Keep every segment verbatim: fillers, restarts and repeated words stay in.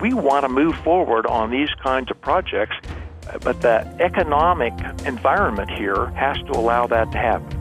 We want to move forward on these kinds of projects, but the economic environment here has to allow that to happen.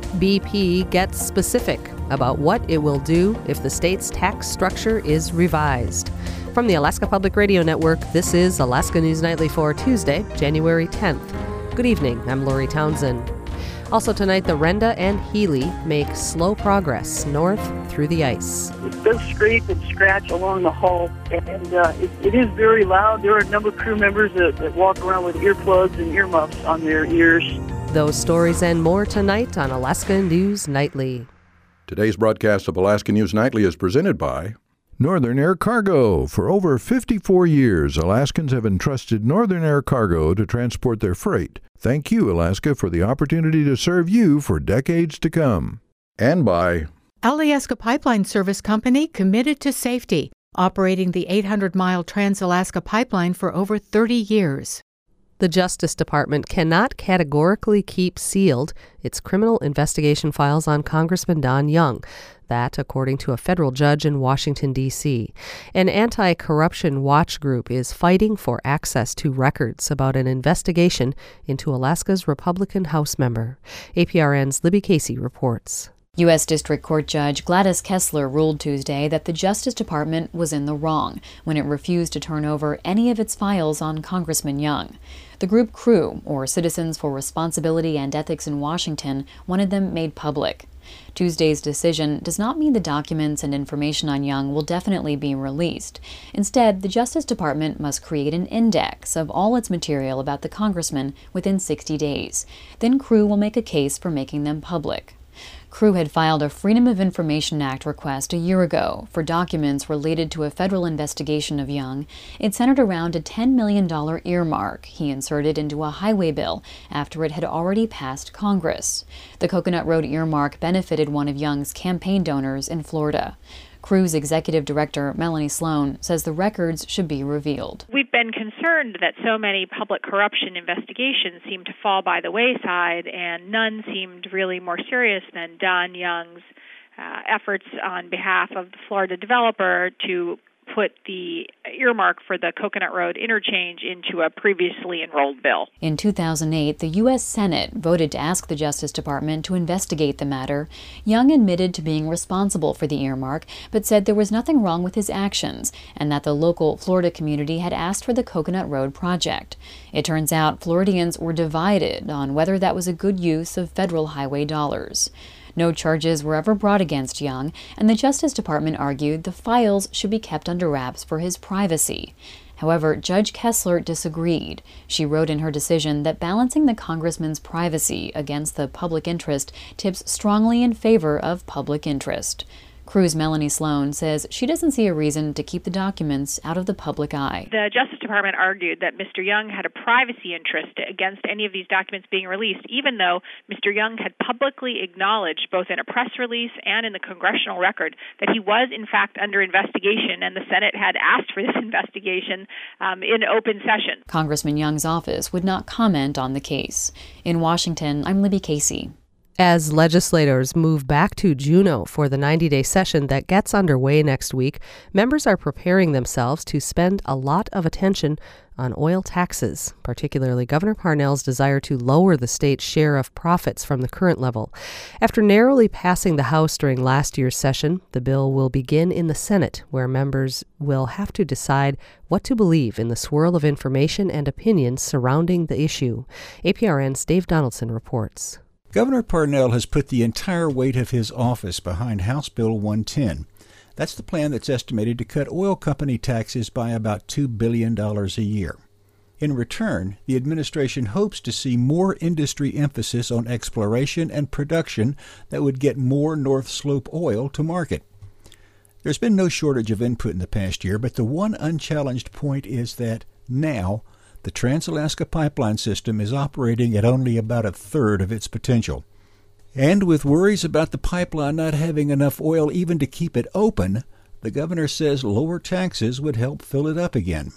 B P gets specific about what it will do if the state's tax structure is revised. From the Alaska Public Radio Network, this is Alaska News Nightly for Tuesday, January tenth. Good evening, I'm Lori Townsend. Also tonight, the Renda and Healy make slow progress north through the ice. It does scrape and scratch along the hull, and uh, it, it is very loud. There are a number of crew members that, that walk around with earplugs and earmuffs on their ears. Those stories and more tonight on Alaska News Nightly. Today's broadcast of Alaska News Nightly is presented by Northern Air Cargo. For over fifty-four years, Alaskans have entrusted Northern Air Cargo to transport their freight. Thank you, Alaska, for the opportunity to serve you for decades to come. And by Alaska Pipeline Service Company, committed to safety, operating the eight hundred mile Trans-Alaska Pipeline for over thirty years. The Justice Department cannot categorically keep sealed its criminal investigation files on Congressman Don Young. That, according to a federal judge in Washington, D C An anti-corruption watch group is fighting for access to records about an investigation into Alaska's Republican House member. A P R N's Libby Casey reports. U S. District Court Judge Gladys Kessler ruled Tuesday that the Justice Department was in the wrong when it refused to turn over any of its files on Congressman Young. The group C R E W, or Citizens for Responsibility and Ethics in Washington, wanted them made public. Tuesday's decision does not mean the documents and information on Young will definitely be released. Instead, the Justice Department must create an index of all its material about the congressman within sixty days. Then C R E W will make a case for making them public. C R E W had filed a Freedom of Information Act request a year ago for documents related to a federal investigation of Young. It centered around a ten million dollars earmark he inserted into a highway bill after it had already passed Congress. The Coconut Road earmark benefited one of Young's campaign donors in Florida. C R E W's executive director, Melanie Sloan, says the records should be revealed. We've been concerned that so many public corruption investigations seem to fall by the wayside, and none seemed really more serious than Don Young's uh, efforts on behalf of the Florida developer to put the earmark for the Coconut Road interchange into a previously enrolled bill. In two thousand eight, the U S. Senate voted to ask the Justice Department to investigate the matter. Young admitted to being responsible for the earmark, but said there was nothing wrong with his actions and that the local Florida community had asked for the Coconut Road project. It turns out Floridians were divided on whether that was a good use of federal highway dollars. No charges were ever brought against Young, and the Justice Department argued the files should be kept under wraps for his privacy. However, Judge Kessler disagreed. She wrote in her decision that balancing the congressman's privacy against the public interest tips strongly in favor of public interest. C R E W's Melanie Sloan says she doesn't see a reason to keep the documents out of the public eye. The Justice Department argued that Mister Young had a privacy interest against any of these documents being released, even though Mister Young had publicly acknowledged, both in a press release and in the congressional record, that he was in fact under investigation, and the Senate had asked for this investigation um, in open session. Congressman Young's office would not comment on the case. In Washington, I'm Libby Casey. As legislators move back to Juneau for the ninety-day session that gets underway next week, members are preparing themselves to spend a lot of attention on oil taxes, particularly Governor Parnell's desire to lower the state's share of profits from the current level. After narrowly passing the House during last year's session, the bill will begin in the Senate, where members will have to decide what to believe in the swirl of information and opinions surrounding the issue. A P R N's Dave Donaldson reports. Governor Parnell has put the entire weight of his office behind House Bill one ten. That's the plan that's estimated to cut oil company taxes by about two billion dollars a year. In return, the administration hopes to see more industry emphasis on exploration and production that would get more North Slope oil to market. There's been no shortage of input in the past year, but the one unchallenged point is that now the Trans-Alaska Pipeline System is operating at only about a third of its potential. And with worries about the pipeline not having enough oil even to keep it open, the governor says lower taxes would help fill it up again.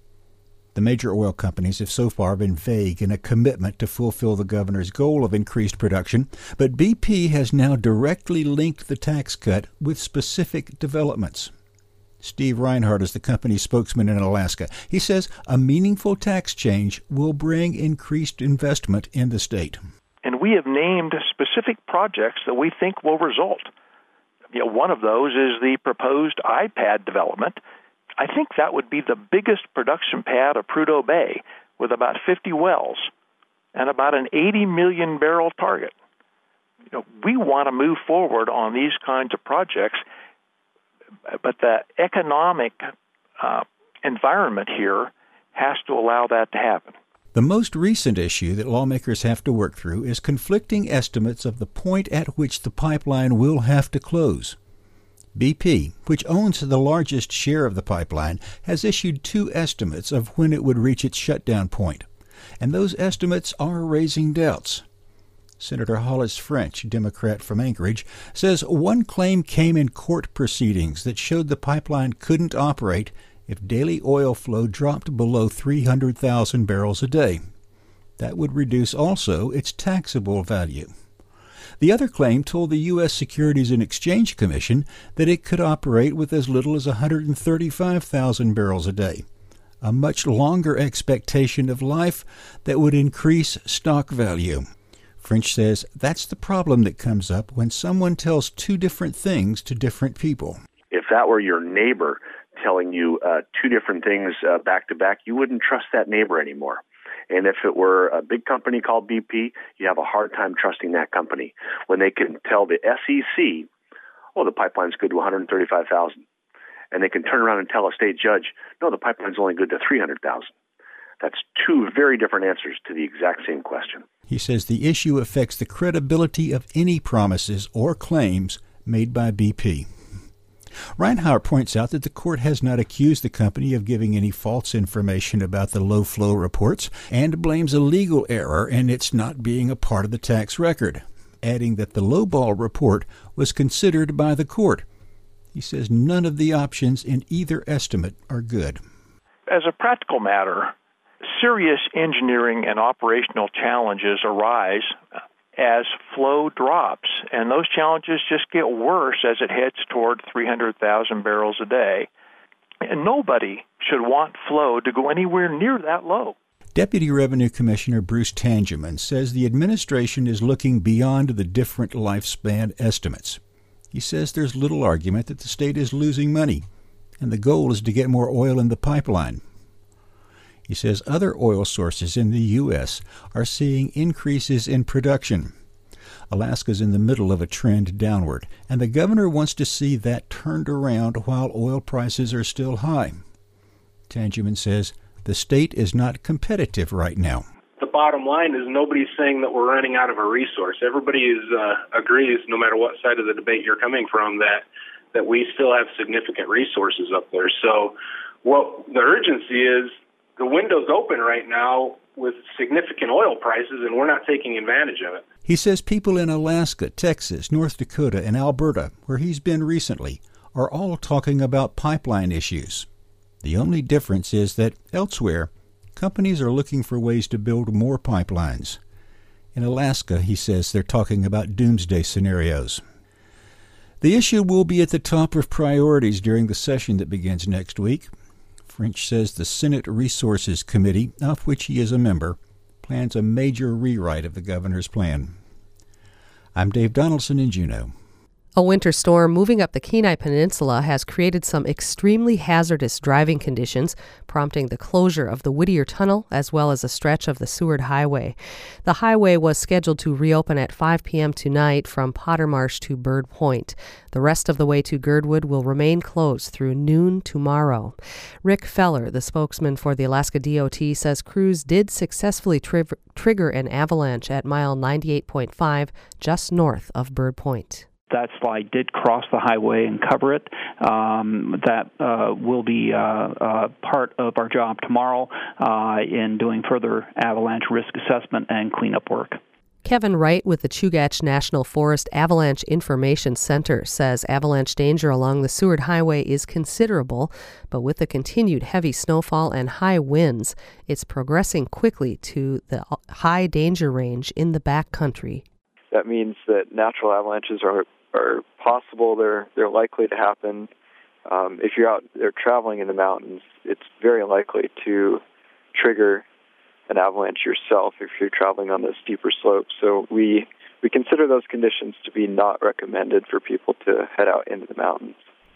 The major oil companies have so far been vague in a commitment to fulfill the governor's goal of increased production, but B P has now directly linked the tax cut with specific developments. Steve Reinhardt is the company's spokesman in Alaska. He says a meaningful tax change will bring increased investment in the state. And we have named specific projects that we think will result. You know, one of those is the proposed iPad development. I think that would be the biggest production pad of Prudhoe Bay, with about fifty wells and about an eighty million barrel target. You know, we want to move forward on these kinds of projects, but the economic uh, environment here has to allow that to happen. The most recent issue that lawmakers have to work through is conflicting estimates of the point at which the pipeline will have to close. B P, which owns the largest share of the pipeline, has issued two estimates of when it would reach its shutdown point, and those estimates are raising doubts. Senator Hollis French, Democrat from Anchorage, says one claim came in court proceedings that showed the pipeline couldn't operate if daily oil flow dropped below three hundred thousand barrels a day. That would reduce also its taxable value. The other claim told the U S Securities and Exchange Commission that it could operate with as little as one hundred thirty-five thousand barrels a day, a much longer expectation of life that would increase stock value. French says that's the problem that comes up when someone tells two different things to different people. If that were your neighbor telling you uh, two different things uh, back to back, you wouldn't trust that neighbor anymore. And if it were a big company called B P, you have a hard time trusting that company. When they can tell the S E C, oh, the pipeline's good to one hundred thirty-five thousand, and they can turn around and tell a state judge, no, the pipeline's only good to three hundred thousand. That's two very different answers to the exact same question. He says the issue affects the credibility of any promises or claims made by B P. Reinhardt points out that the court has not accused the company of giving any false information about the low-flow reports and blames a legal error in its not being a part of the tax record, adding that the lowball report was considered by the court. He says none of the options in either estimate are good. As a practical matter, serious engineering and operational challenges arise as flow drops, and those challenges just get worse as it heads toward three hundred thousand barrels a day. And nobody should want flow to go anywhere near that low. Deputy Revenue Commissioner Bruce Tangeman says the administration is looking beyond the different lifespan estimates. He says there's little argument that the state is losing money, and the goal is to get more oil in the pipeline. He says other oil sources in the U S are seeing increases in production. Alaska's in the middle of a trend downward, and the governor wants to see that turned around while oil prices are still high. Tangeman says the state is not competitive right now. The bottom line is nobody's saying that we're running out of a resource. Everybody is, uh, agrees, no matter what side of the debate you're coming from, that, that we still have significant resources up there. So what the urgency is, the window's open right now with significant oil prices, and we're not taking advantage of it. He says people in Alaska, Texas, North Dakota, and Alberta, where he's been recently, are all talking about pipeline issues. The only difference is that elsewhere, companies are looking for ways to build more pipelines. In Alaska, he says they're talking about doomsday scenarios. The issue will be at the top of priorities during the session that begins next week. French says the Senate Resources Committee, of which he is a member, plans a major rewrite of the governor's plan. I'm Dave Donaldson in Juneau. A winter storm moving up the Kenai Peninsula has created some extremely hazardous driving conditions, prompting the closure of the Whittier Tunnel as well as a stretch of the Seward Highway. The highway was scheduled to reopen at five p.m. tonight from Pottermarsh to Bird Point. The rest of the way to Girdwood will remain closed through noon tomorrow. Rick Feller, the spokesman for the Alaska D O T, says crews did successfully tri- trigger an avalanche at mile ninety-eight point five just north of Bird Point. That slide did cross the highway and cover it. Um, that uh, will be uh, uh, part of our job tomorrow uh, in doing further avalanche risk assessment and cleanup work. Kevin Wright with the Chugach National Forest Avalanche Information Center says avalanche danger along the Seward Highway is considerable, but with the continued heavy snowfall and high winds, it's progressing quickly to the high danger range in the backcountry. That means that natural avalanches are are possible. They're they're likely to happen. um, if you're out there traveling in the mountains, it's very likely to trigger an avalanche yourself if you're traveling on the steeper slopes. So we we consider those conditions to be not recommended for people to head out into the mountains.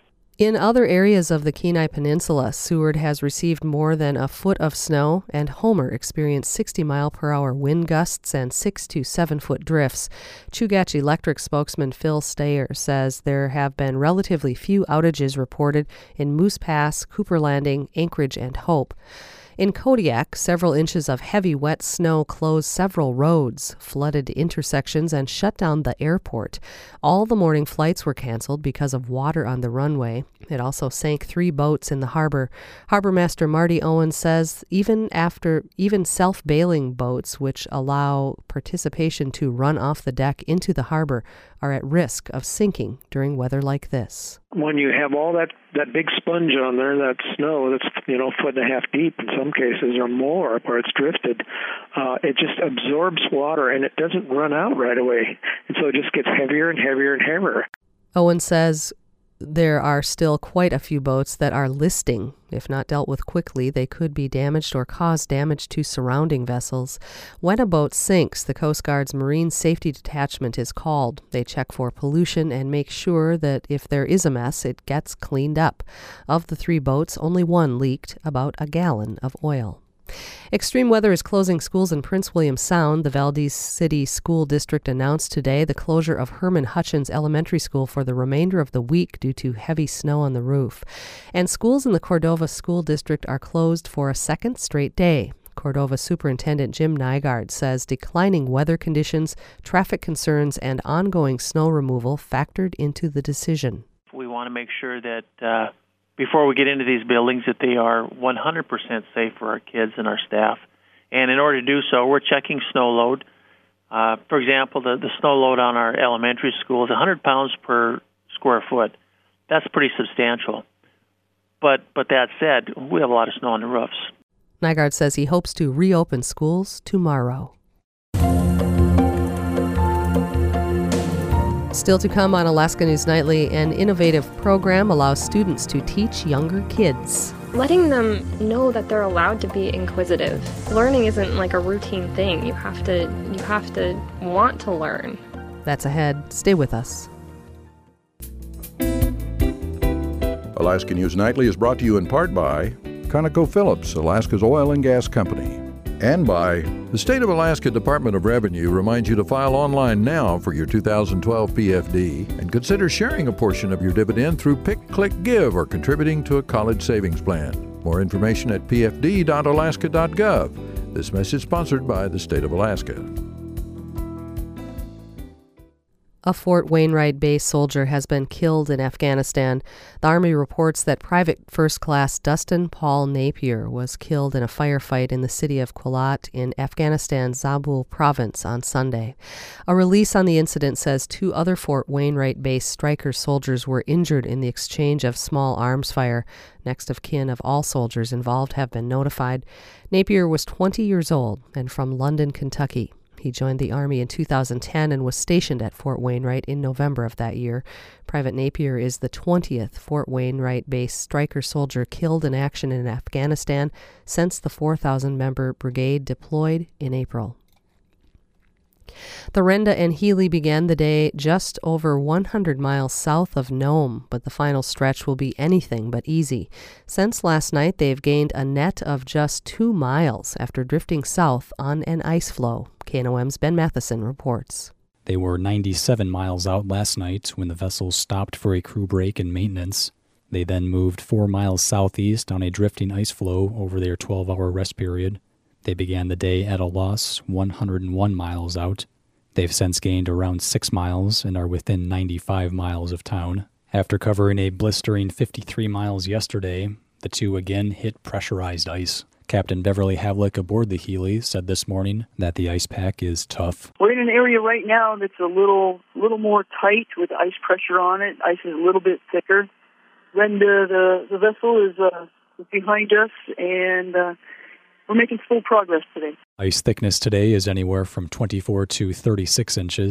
In other areas of the Kenai Peninsula, Seward has received more than a foot of snow, and Homer experienced sixty mile per hour wind gusts and six to seven foot drifts. Chugach Electric spokesman Phil Steyer says there have been relatively few outages reported in Moose Pass, Cooper Landing, Anchorage, and Hope. In Kodiak, several inches of heavy wet snow closed several roads, flooded intersections, and shut down the airport. All the morning flights were canceled because of water on the runway. It also sank three boats in the harbor. Harbor Master Marty Owen says even after even self-bailing boats, which allow participation to run off the deck into the harbor, are at risk of sinking during weather like this. When you have all that, that big sponge on there, that snow that's, you know, a foot and a half deep in some cases or more where it's drifted, uh, it just absorbs water and it doesn't run out right away. And so it just gets heavier and heavier and heavier. Owen says there are still quite a few boats that are listing. If not dealt with quickly, they could be damaged or cause damage to surrounding vessels. When a boat sinks, the Coast Guard's Marine Safety Detachment is called. They check for pollution and make sure that if there is a mess, it gets cleaned up. Of the three boats, only one leaked about a gallon of oil. Extreme weather is closing schools in Prince William Sound. The Valdez City School District announced today the closure of Herman Hutchins Elementary School for the remainder of the week due to heavy snow on the roof. And schools in the Cordova School District are closed for a second straight day. Cordova Superintendent Jim Nygaard says declining weather conditions, traffic concerns, and ongoing snow removal factored into the decision. We want to make sure that uh before we get into these buildings, that they are one hundred percent safe for our kids and our staff. And in order to do so, we're checking snow load. Uh, for example, the, the snow load on our elementary school is one hundred pounds per square foot. That's pretty substantial. But but that said, we have a lot of snow on the roofs. Nygaard says he hopes to reopen schools tomorrow. Still to come on Alaska News Nightly, an innovative program allows students to teach younger kids. Letting them know that they're allowed to be inquisitive. Learning isn't like a routine thing. You have to you have to want to learn. That's ahead. Stay with us. Alaska News Nightly is brought to you in part by ConocoPhillips, Alaska's oil and gas company. And by the State of Alaska Department of Revenue reminds you to file online now for your two thousand twelve P F D and consider sharing a portion of your dividend through Pick, Click, Give or contributing to a college savings plan. More information at p f d dot alaska dot gov. This message sponsored by the State of Alaska. A Fort Wainwright-based soldier has been killed in Afghanistan. The Army reports that Private First Class Dustin Paul Napier was killed in a firefight in the city of Qulat in Afghanistan's Zabul province on Sunday. A release on the incident says two other Fort Wainwright-based Stryker soldiers were injured in the exchange of small arms fire. Next of kin of all soldiers involved have been notified. Napier was twenty years old and from London, Kentucky. He joined the Army in two thousand ten and was stationed at Fort Wainwright in November of that year. Private Napier is the twentieth Fort Wainwright-based Stryker soldier killed in action in Afghanistan since the four thousand member brigade deployed in April. The Renda and Healy began the day just over one hundred miles south of Nome, but the final stretch will be anything but easy. Since last night, they've gained a net of just two miles after drifting south on an ice flow. K N O M's Ben Matheson reports. They were ninety-seven miles out last night when the vessel stopped for a crew break and maintenance. They then moved four miles southeast on a drifting ice flow over their twelve-hour rest period. They began the day at a loss, one hundred one miles out. They've since gained around six miles and are within ninety-five miles of town. After covering a blistering fifty-three miles yesterday, the two again hit pressurized ice. Captain Beverly Havlick aboard the Healy said this morning that the ice pack is tough. We're in an area right now that's a little little more tight with ice pressure on it. Ice is a little bit thicker. Renda, the, the vessel, is uh, behind us, and uh, we're making full progress today. Ice thickness today is anywhere from twenty-four to thirty-six inches.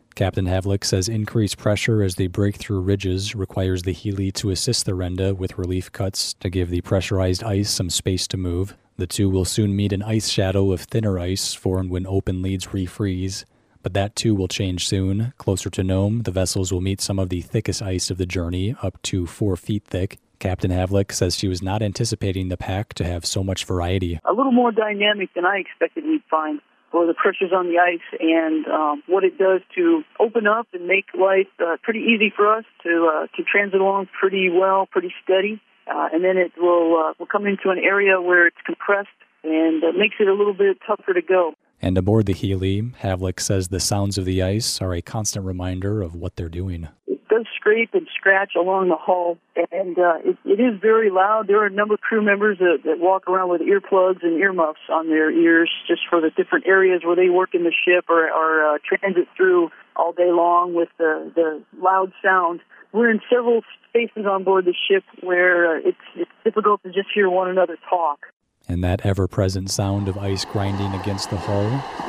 Captain Havlick says increased pressure as they break through ridges requires the Healy to assist the Renda with relief cuts to give the pressurized ice some space to move. The two will soon meet an ice shadow of thinner ice formed when open leads refreeze. But that too will change soon. Closer to Nome, the vessels will meet some of the thickest ice of the journey, up to four feet thick. Captain Havlick says she was not anticipating the pack to have so much variety. A little more dynamic than I expected we'd find for the pressures on the ice and um, what it does to open up and make life uh, pretty easy for us to uh, to transit along pretty well, pretty steady. Uh, and then it will uh, will come into an area where it's compressed and uh, makes it a little bit tougher to go. And aboard the Healy, Havlick says the sounds of the ice are a constant reminder of what they're doing. It does scrape and scratch along the hull, and uh, it, it is very loud. There are a number of crew members that, that walk around with earplugs and earmuffs on their ears just for the different areas where they work in the ship or, or uh, transit through all day long with the, the loud sound. We're in several spaces on board the ship where uh, it's, it's difficult to just hear one another talk. And that ever-present sound of ice grinding against the hull.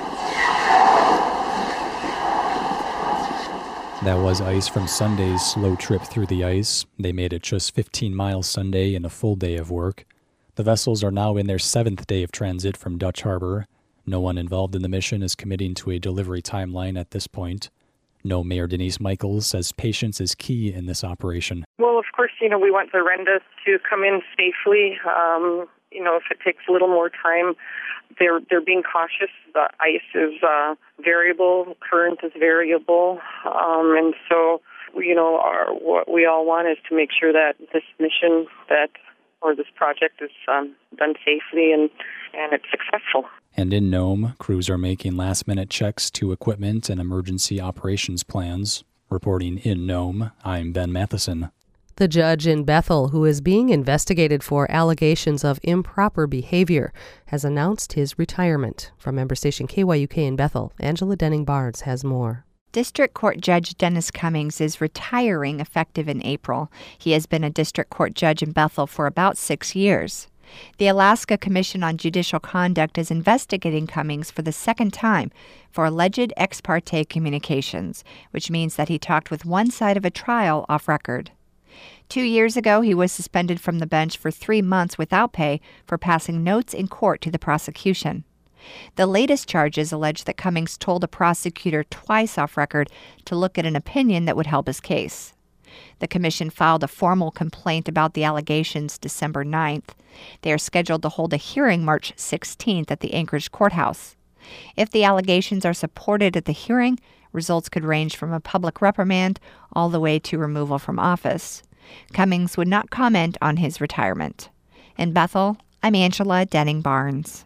That was ice from Sunday's slow trip through the ice. They made it just fifteen miles Sunday in a full day of work. The vessels are now in their seventh day of transit from Dutch Harbor. No one involved in the mission is committing to a delivery timeline at this point. No Mayor Denise Michaels says patience is key in this operation. Well, of course, you know, we want the Renda to come in safely. Um, you know, if it takes a little more time, they're they're being cautious. The ice is uh, variable, current is variable, um, and so you know, our, what we all want is to make sure that this mission that or this project is um, done safely and and it's successful. And in Nome, crews are making last-minute checks to equipment and emergency operations plans. Reporting in Nome, I'm Ben Matheson. The judge in Bethel, who is being investigated for allegations of improper behavior, has announced his retirement. From member station K Y U K in Bethel, Angela Denning-Barnes has more. District Court Judge Dennis Cummings is retiring effective in April. He has been a district court judge in Bethel for about six years. The Alaska Commission on Judicial Conduct is investigating Cummings for the second time for alleged ex parte communications, which means that he talked with one side of a trial off record. Two years ago, he was suspended from the bench for three months without pay for passing notes in court to the prosecution. The latest charges allege that Cummings told a prosecutor twice off record to look at an opinion that would help his case. The commission filed a formal complaint about the allegations December ninth. They are scheduled to hold a hearing March sixteenth at the Anchorage courthouse. If the allegations are supported at the hearing, results could range from a public reprimand all the way to removal from office. Cummings would not comment on his retirement. In Bethel, I'm Angela Denning-Barnes.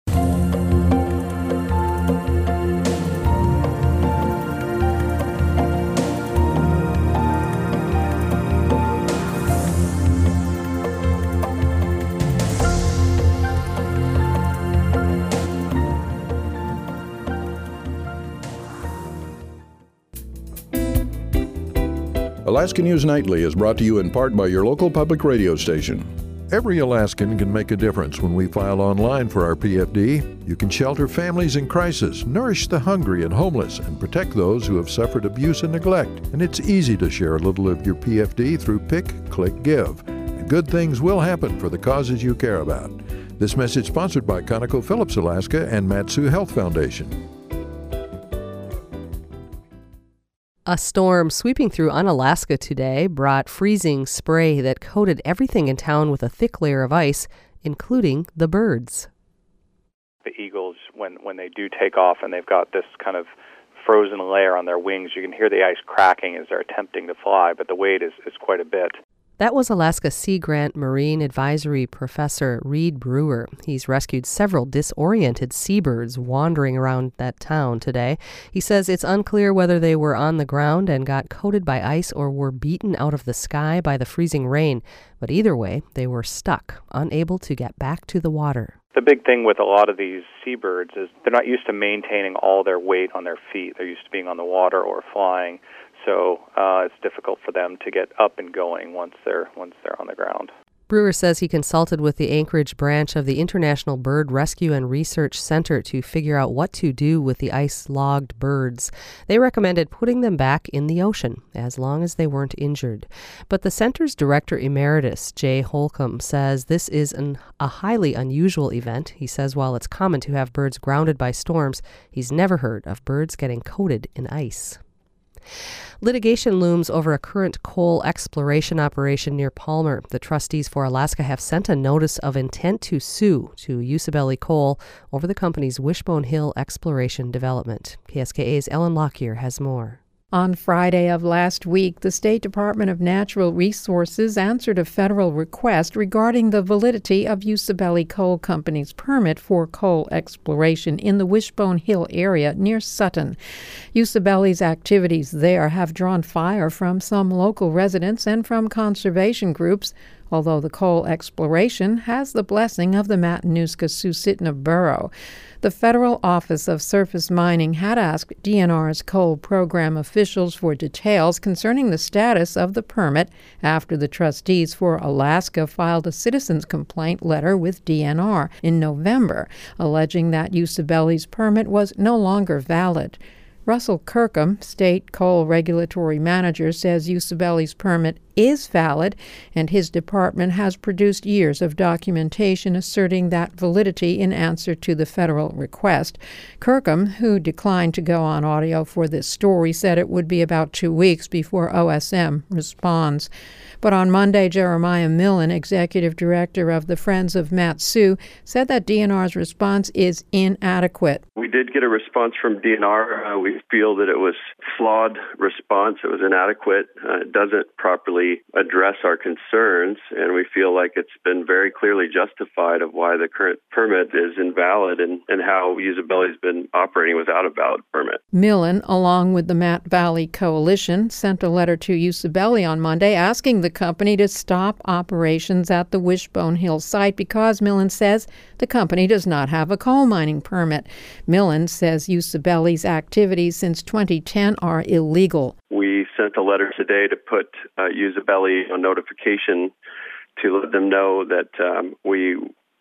Alaska News Nightly is brought to you in part by your local public radio station. Every Alaskan can make a difference when we file online for our P F D. You can shelter families in crisis, nourish the hungry and homeless, and protect those who have suffered abuse and neglect. And it's easy to share a little of your P F D through Pick, Click, Give. And good things will happen for the causes you care about. This message sponsored by ConocoPhillips Alaska and Mat-Su Health Foundation. A storm sweeping through Unalaska today brought freezing spray that coated everything in town with a thick layer of ice, including the birds. The eagles, when, when they do take off and they've got this kind of frozen layer on their wings, you can hear the ice cracking as they're attempting to fly, but the weight is, is quite a bit. That was Alaska Sea Grant Marine Advisory Professor Reed Brewer. He's rescued several disoriented seabirds wandering around that town today. He says it's unclear whether they were on the ground and got coated by ice or were beaten out of the sky by the freezing rain. But either way, they were stuck, unable to get back to the water. The big thing with a lot of these seabirds is they're not used to maintaining all their weight on their feet. They're used to being on the water or flying. So uh, it's difficult for them to get up and going once they're once they're on the ground. Brewer says he consulted with the Anchorage branch of the International Bird Rescue and Research Center to figure out what to do with the ice-logged birds. They recommended putting them back in the ocean, as long as they weren't injured. But the center's director emeritus, Jay Holcomb, says this is an, a highly unusual event. He says while it's common to have birds grounded by storms, he's never heard of birds getting coated in ice. Litigation looms over a current coal exploration operation near Palmer. The trustees for Alaska have sent a notice of intent to sue to Usabelli Coal over the company's Wishbone Hill exploration development. K S K A's Ellen Lockyer has more. On Friday of last week, the State Department of Natural Resources answered a federal request regarding the validity of Usabelli Coal Company's permit for coal exploration in the Wishbone Hill area near Sutton. Usabelli's activities there have drawn fire from some local residents and from conservation groups, although the coal exploration has the blessing of the Matanuska-Susitna Borough. The Federal Office of Surface Mining had asked D N R's coal program officials for details concerning the status of the permit after the trustees for Alaska filed a citizen's complaint letter with D N R in November, alleging that Usabelli's permit was no longer valid. Russell Kirkham, state coal regulatory manager, says Usabelli's permit is valid, and his department has produced years of documentation asserting that validity in answer to the federal request. Kirkham, who declined to go on audio for this story, said it would be about two weeks before O S M responds. But on Monday, Jeremiah Millen, executive director of the Friends of Mat-Su, said that D N R's response is inadequate. We did get a response from D N R. Uh, we feel that it was a flawed response. It was inadequate. Uh, it doesn't properly address our concerns, and we feel like it's been very clearly justified of why the current permit is invalid and, and how Usabelli's been operating without a valid permit. Millen, along with the Matt Valley Coalition, sent a letter to Usabelli on Monday asking the company to stop operations at the Wishbone Hill site because, Millen says, the company does not have a coal mining permit. Millen says Usabelli's activities since twenty ten are illegal. We sent a letter today to put uh, Usabelli on notification to let them know that um, we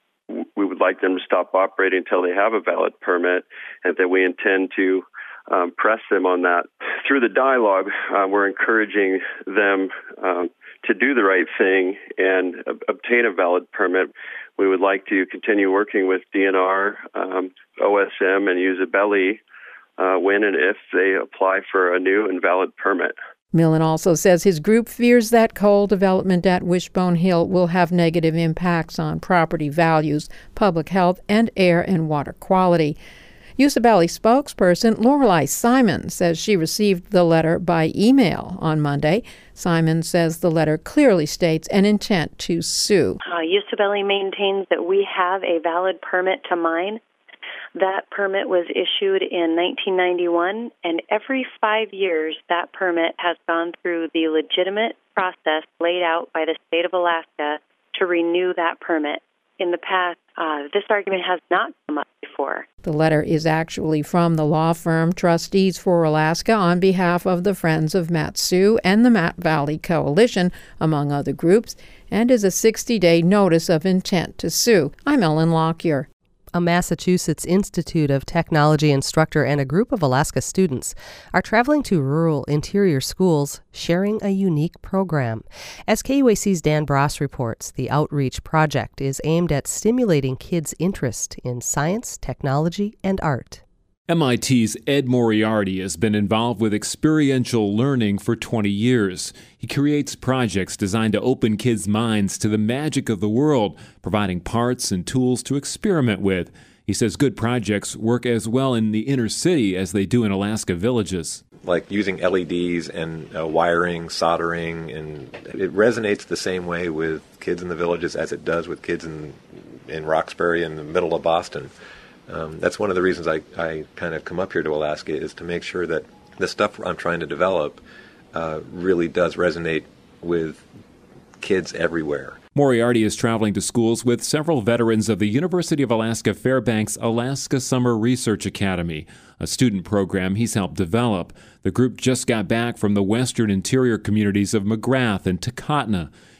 we would like them to stop operating until they have a valid permit, and that we intend to um, press them on that. Through the dialogue, uh, we're encouraging them um, to do the right thing and uh, obtain a valid permit. We would like to continue working with D N R, um, O S M, and Usabelli uh, when and if they apply for a new and valid permit. Millen also says his group fears that coal development at Wishbone Hill will have negative impacts on property values, public health, and air and water quality. Usabelli spokesperson Lorelei Simon says she received the letter by email on Monday. Simon says the letter clearly states an intent to sue. Uh, Usabelli maintains that we have a valid permit to mine. That permit was issued in nineteen ninety-one, and every five years that permit has gone through the legitimate process laid out by the state of Alaska to renew that permit. In the past, uh, this argument has not come up before. The letter is actually from the law firm Trustees for Alaska on behalf of the Friends of Mat-Su and the Matt Valley Coalition, among other groups, and is a sixty-day notice of intent to sue. I'm Ellen Lockyer. A Massachusetts Institute of Technology instructor and a group of Alaska students are traveling to rural interior schools sharing a unique program. As K U A C's Dan Bross reports, the outreach project is aimed at stimulating kids' interest in science, technology, and art. M I T's Ed Moriarty has been involved with experiential learning for twenty years. He creates projects designed to open kids' minds to the magic of the world, providing parts and tools to experiment with. He says good projects work as well in the inner city as they do in Alaska villages. Like using L E Ds and uh, wiring, soldering, and it resonates the same way with kids in the villages as it does with kids in, in Roxbury in the middle of Boston. Um, that's one of the reasons I, I kind of come up here to Alaska, is to make sure that the stuff I'm trying to develop uh, really does resonate with kids everywhere. Moriarty is traveling to schools with several veterans of the University of Alaska Fairbanks Alaska Summer Research Academy, a student program he's helped develop. The group just got back from the western interior communities of McGrath and Takotna.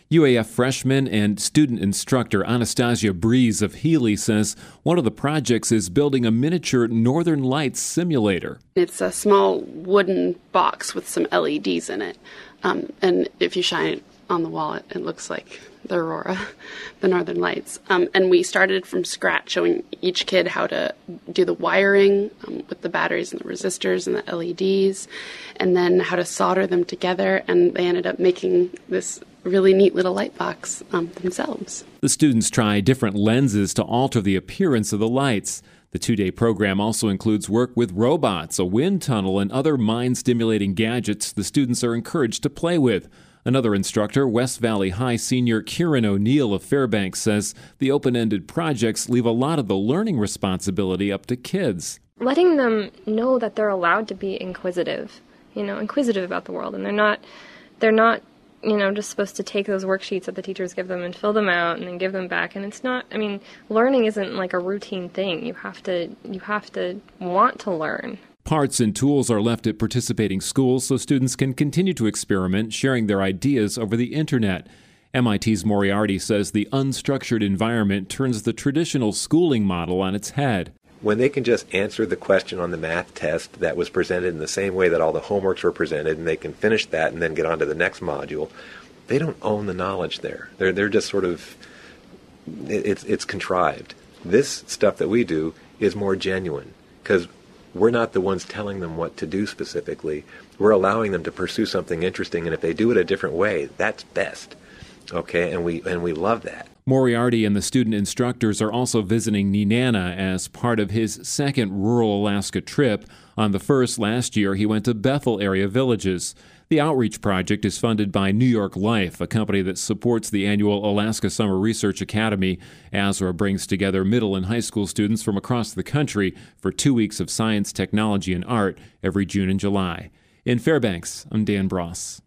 U A F freshman and student instructor Anastasia Breeze of Healy says one of the projects is building a miniature Northern Lights simulator. It's a small wooden box with some L E Ds in it. Um, and if you shine it on the wall, it, it looks like the aurora, the Northern Lights. Um, and we started from scratch, showing each kid how to do the wiring um, with the batteries and the resistors and the L E Ds, and then how to solder them together. And they ended up making this really neat little light box um, themselves. The students try different lenses to alter the appearance of the lights. The two-day program also includes work with robots, a wind tunnel, and other mind-stimulating gadgets the students are encouraged to play with. Another instructor, West Valley High senior Kieran O'Neill of Fairbanks, says the open-ended projects leave a lot of the learning responsibility up to kids. Letting them know that they're allowed to be inquisitive, you know, inquisitive about the world, and they're not, they're not, you know, just supposed to take those worksheets that the teachers give them and fill them out and then give them back. And it's not, I mean, learning isn't like a routine thing. You have to, you have to want to learn. Parts and tools are left at participating schools so students can continue to experiment, sharing their ideas over the internet. M I T's Moriarty says the unstructured environment turns the traditional schooling model on its head. When they can just answer the question on the math test that was presented in the same way that all the homeworks were presented, and they can finish that and then get on to the next module, they don't own the knowledge there. They're they're just sort of, it's it's contrived. This stuff that we do is more genuine because we're not the ones telling them what to do specifically. We're allowing them to pursue something interesting, and if they do it a different way, that's best. Okay, and we and we love that. Moriarty and the student instructors are also visiting Nenana as part of his second rural Alaska trip. On the first last year, he went to Bethel area villages. The outreach project is funded by New York Life, a company that supports the annual Alaska Summer Research Academy. A S R A brings together middle and high school students from across the country for two weeks of science, technology, and art every June and July. In Fairbanks, I'm Dan Bross.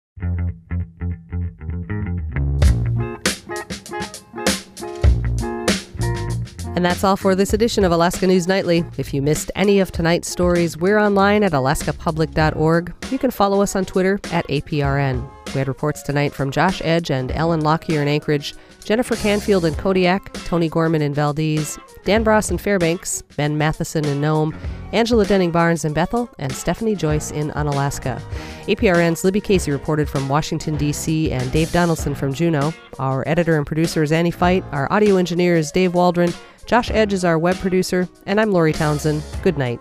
And that's all for this edition of Alaska News Nightly. If you missed any of tonight's stories, we're online at alaska public dot org. You can follow us on Twitter at A P R N. We had reports tonight from Josh Edge and Ellen Lockyer in Anchorage, Jennifer Canfield in Kodiak, Tony Gorman in Valdez, Dan Bross in Fairbanks, Ben Matheson in Nome, Angela Denning-Barnes in Bethel, and Stephanie Joyce in Unalaska. A P R N's Libby Casey reported from Washington, D C, and Dave Donaldson from Juneau. Our editor and producer is Annie Fight. Our audio engineer is Dave Waldron. Josh Edge is our web producer, and I'm Lori Townsend. Good night.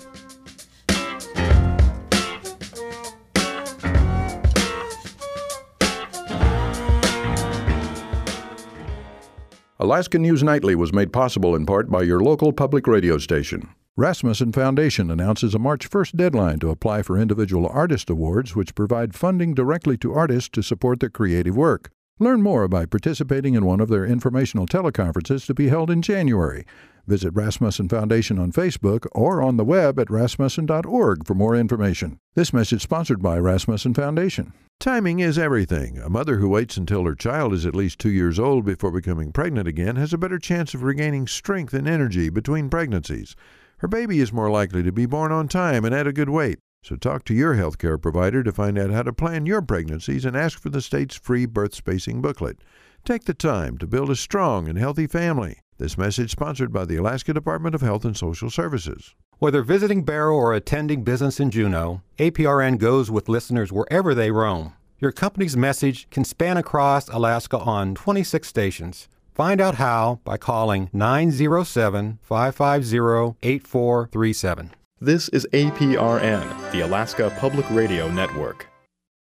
Alaska News Nightly was made possible in part by your local public radio station. Rasmussen Foundation announces a March first deadline to apply for individual artist awards, which provide funding directly to artists to support their creative work. Learn more by participating in one of their informational teleconferences to be held in January. Visit Rasmussen Foundation on Facebook or on the web at rasmussen dot org for more information. This message sponsored by Rasmussen Foundation. Timing is everything. A mother who waits until her child is at least two years old before becoming pregnant again has a better chance of regaining strength and energy between pregnancies. Her baby is more likely to be born on time and at a good weight. So talk to your healthcare provider to find out how to plan your pregnancies and ask for the state's free birth spacing booklet. Take the time to build a strong and healthy family. This message sponsored by the Alaska Department of Health and Social Services. Whether visiting Barrow or attending business in Juneau, A P R N goes with listeners wherever they roam. Your company's message can span across Alaska on twenty-six stations. Find out how by calling nine zero seven, five five zero, eight four three seven. This is A P R N, the Alaska Public Radio Network.